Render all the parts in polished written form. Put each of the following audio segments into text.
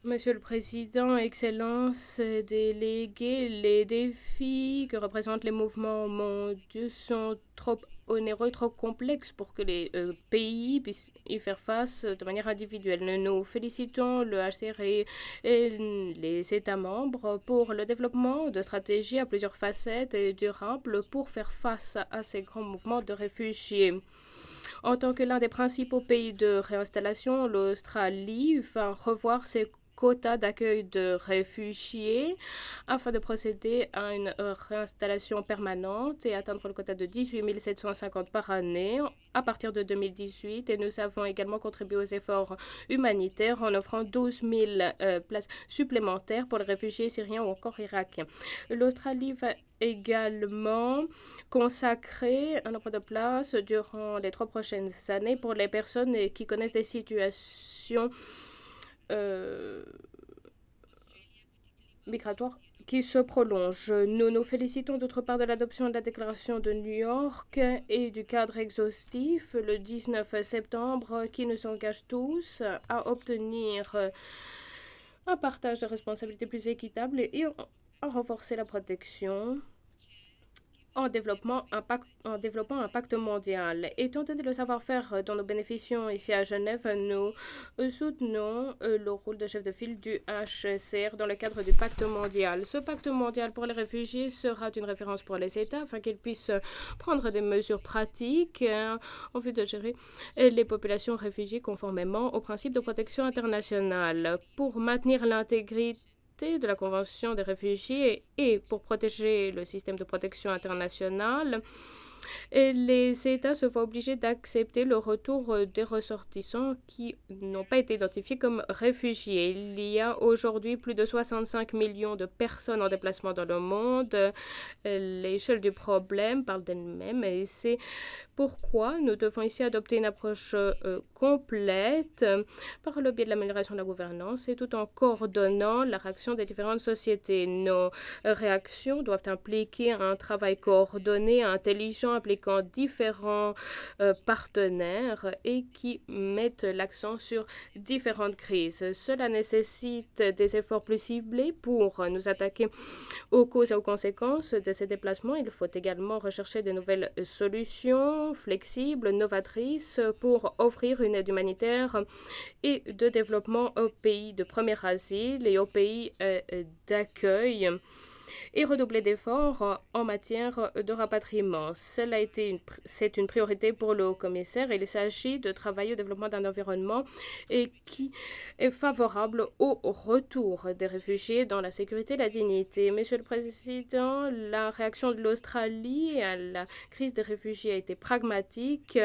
Monsieur le Président, Excellences, délégués, les défis que représentent les mouvements mondiaux sont trop onéreux, trop complexes pour que les pays puissent y faire face de manière individuelle. Nous félicitons le HCR et les États membres pour le développement de stratégies à plusieurs facettes et durables pour faire face à ces grands mouvements de réfugiés. En tant que l'un des principaux pays de réinstallation, l'Australie va revoir ses quotas d'accueil de réfugiés afin de procéder à une réinstallation permanente et atteindre le quota de 18 750 par année à partir de 2018. Et nous avons également contribué aux efforts humanitaires en offrant 12 000 places supplémentaires pour les réfugiés syriens ou encore irakiens. L'Australie va également consacrer un nombre de places durant les 3 prochaines années pour les personnes qui connaissent des situations euh, migratoires qui se prolongent. Nous nous félicitons d'autre part de l'adoption de la déclaration de New York et du cadre exhaustif le 19 septembre qui nous engage tous à obtenir un partage de responsabilités plus équitable et à renforcer la protection en développant un pacte mondial. Étant donné le savoir-faire dont nous bénéficions ici à Genève, nous soutenons le rôle de chef de file du HCR dans le cadre du pacte mondial. Ce pacte mondial pour les réfugiés sera une référence pour les États afin qu'ils puissent prendre des mesures pratiques en vue de gérer les populations réfugiées conformément aux principes de protection internationale. Pour maintenir l'intégrité de la Convention des réfugiés et pour protéger le système de protection internationale, et les États se voient obligés d'accepter le retour des ressortissants qui n'ont pas été identifiés comme réfugiés. Il y a aujourd'hui plus de 65 millions de personnes en déplacement dans le monde. L'échelle du problème parle d'elle-même et c'est pourquoi nous devons ici adopter une approche complète par le biais de l'amélioration de la gouvernance et tout en coordonnant la réaction des différentes sociétés. Nos réactions doivent impliquer un travail coordonné, intelligent, impliquant différents partenaires et qui mettent l'accent sur différentes crises. Cela nécessite des efforts plus ciblés pour nous attaquer aux causes et aux conséquences de ces déplacements. Il faut également rechercher de nouvelles solutions flexibles, novatrices pour offrir une aide humanitaire et de développement aux pays de premier asile et aux pays d'accueil et redoubler d'efforts en matière de rapatriement. C'est une priorité pour le haut-commissaire. Il s'agit de travailler au développement d'un environnement qui est favorable au retour des réfugiés dans la sécurité et la dignité. Monsieur le Président, la réaction de l'Australie à la crise des réfugiés a été pragmatique.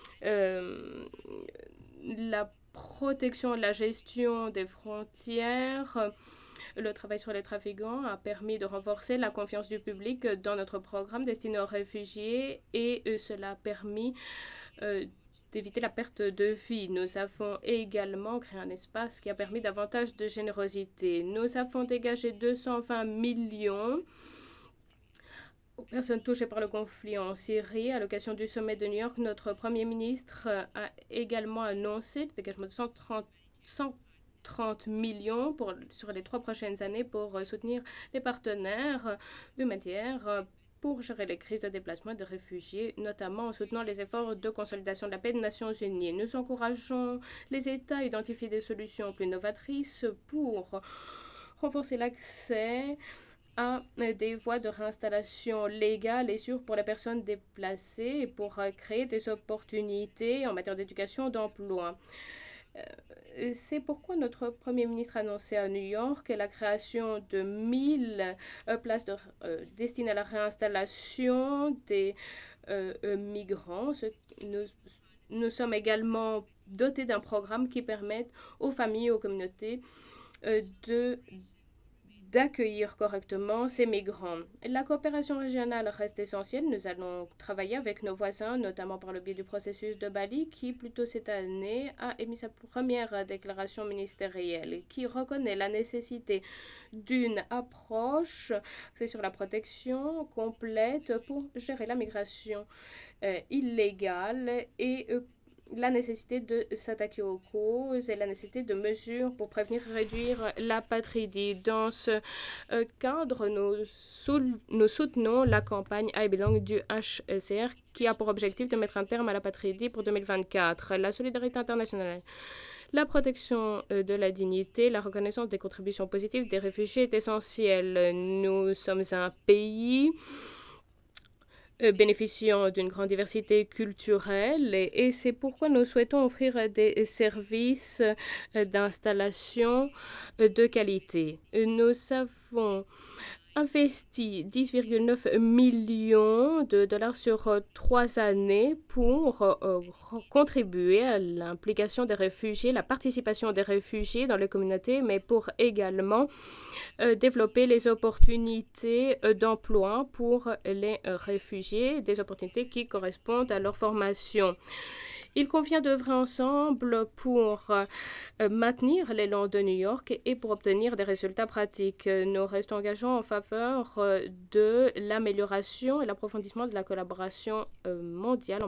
La protection et la gestion des frontières, le travail sur les trafiquants a permis de renforcer la confiance du public dans notre programme destiné aux réfugiés et cela a permis euh, d'éviter la perte de vie. Nous avons également créé un espace qui a permis davantage de générosité. Nous avons dégagé 220 millions aux personnes touchées par le conflit en Syrie. À l'occasion du sommet de New York, notre Premier ministre a également annoncé le dégagement de 130 millions sur les 3 prochaines années pour soutenir les partenaires humanitaires pour gérer les crises de déplacement et de réfugiés, notamment en soutenant les efforts de consolidation de la paix des Nations Unies. Nous encourageons les États à identifier des solutions plus novatrices pour renforcer l'accès à des voies de réinstallation légales et sûres pour les personnes déplacées et pour créer des opportunités en matière d'éducation et d'emploi. C'est pourquoi notre Premier ministre a annoncé à New York la création de 1000 places destinées à la réinstallation des migrants. Nous, nous sommes également dotés d'un programme qui permet aux familles et aux communautés de d'accueillir correctement ces migrants. La coopération régionale reste essentielle. Nous allons travailler avec nos voisins, notamment par le biais du processus de Bali, qui, plus tôt cette année, a émis sa première déclaration ministérielle, qui reconnaît la nécessité d'une approche c'est sur la protection complète pour gérer la migration illégale et la nécessité de s'attaquer aux causes et la nécessité de mesures pour prévenir et réduire l'apatridie. Dans ce cadre, nous soutenons la campagne I Belong du HCR qui a pour objectif de mettre un terme à l'apatridie pour 2024. La solidarité internationale, la protection de la dignité, la reconnaissance des contributions positives des réfugiés est essentielle. Nous sommes un pays bénéficiant d'une grande diversité culturelle et c'est pourquoi nous souhaitons offrir des services d'installation de qualité. Nous avons investi 10,9 millions de dollars sur 3 années pour contribuer à l'implication des réfugiés, la participation des réfugiés dans les communautés, mais pour également développer les opportunités d'emploi pour les réfugiés, des opportunités qui correspondent à leur formation. Il convient d'œuvrer ensemble pour maintenir l'élan de New York et pour obtenir des résultats pratiques. Nous restons engagés en faveur de l'amélioration et l'approfondissement de la collaboration mondiale